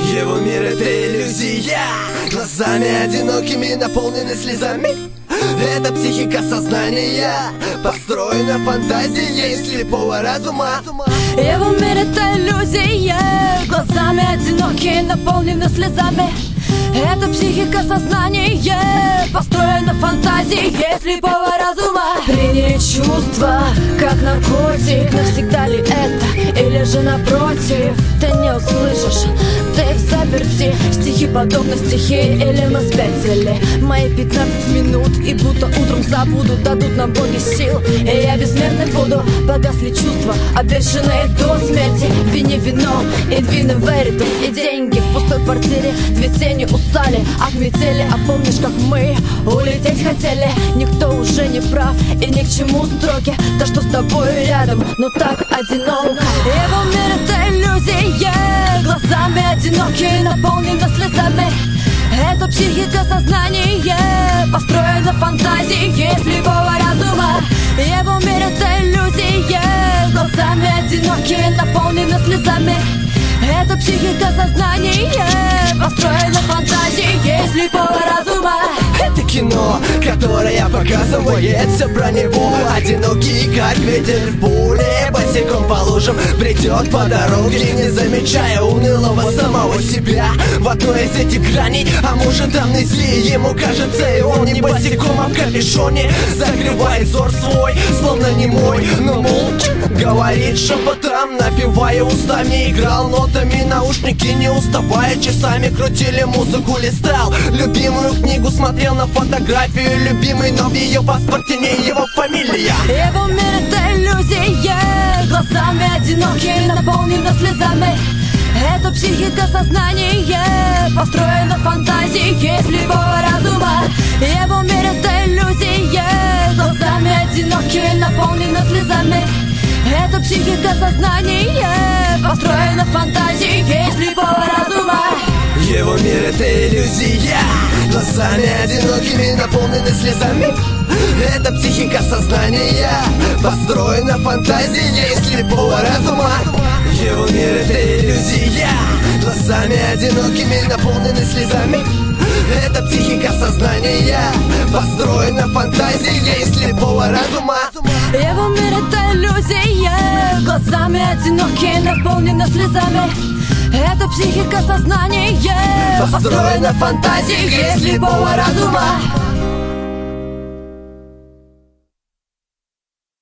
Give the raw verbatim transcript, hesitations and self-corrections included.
Его мир — это иллюзия, глазами одинокими наполнены слезами. Это психика сознания, построена фантазией слепого разума. Его мир — это иллюзия, глазами одинокие наполнены слезами. Это психика сознания, построена фантазией слепого разума. Приняли чувства, как наркотик. Навсегда ли это, или же напротив? Ты не услышишь, ты в заперти. Стихи подобны стихии, или мы спятили? Мои пятнадцать минут, и будто утром забуду, дадут нам боги сил, и я бессмертный буду. Погасли чувства, обещанные до смерти. Вине вино, и двины веритус, и деньги в пустой квартире. Две тени устали от метели. А помнишь, как мы улететь хотели? Никто уже не прав, и ни к чему строки. Да что с тобой рядом, но так одиноко. Его мир — это иллюзия, глазами одинокие наполнены слезами. Это психика сознания, построена фантазией слепого разума. Его мир — это иллюзия, глазами одинокие наполнены слезами. Это психика сознания, построена фантазией слепого разума. Это кино, которое показывает все про него. Одинокий, как ветер в поле, босиком по лужам бредет по дороге, не замечая унылого самого себя в одной из этих граней. А может, амнезия ему кажется, и он не босиком, а в капюшоне закрывает взор свой, словно немой, но молча говорит шепотом, напевая устами. Играл нотами, наушники не уставая, часами крутили музыку, листал любимую книгу, смотрел на фотографию любимой, но в ее паспорте не его фамилия. Его мир — это иллюзия, глазами одинокие наполнены слезами. Это психика сознания, построена фантазией слепого разума. Его мир — это иллюзия, глазами одинокие наполнены слезами. Это психика сознания, построена фантазией слепого разума. Его мир — это иллюзия, глазами одинокими наполнены слезами. Это психика сознания, построена фантазией слепого разума. Его мир — это иллюзия, глазами одинокими наполнены слезами. Это психика сознания, построена фантазией слепого разума. Его мир — это иллюзия, глазами одинокие наполнены слезами. Это психика сознания, построена фантазией слепого разума.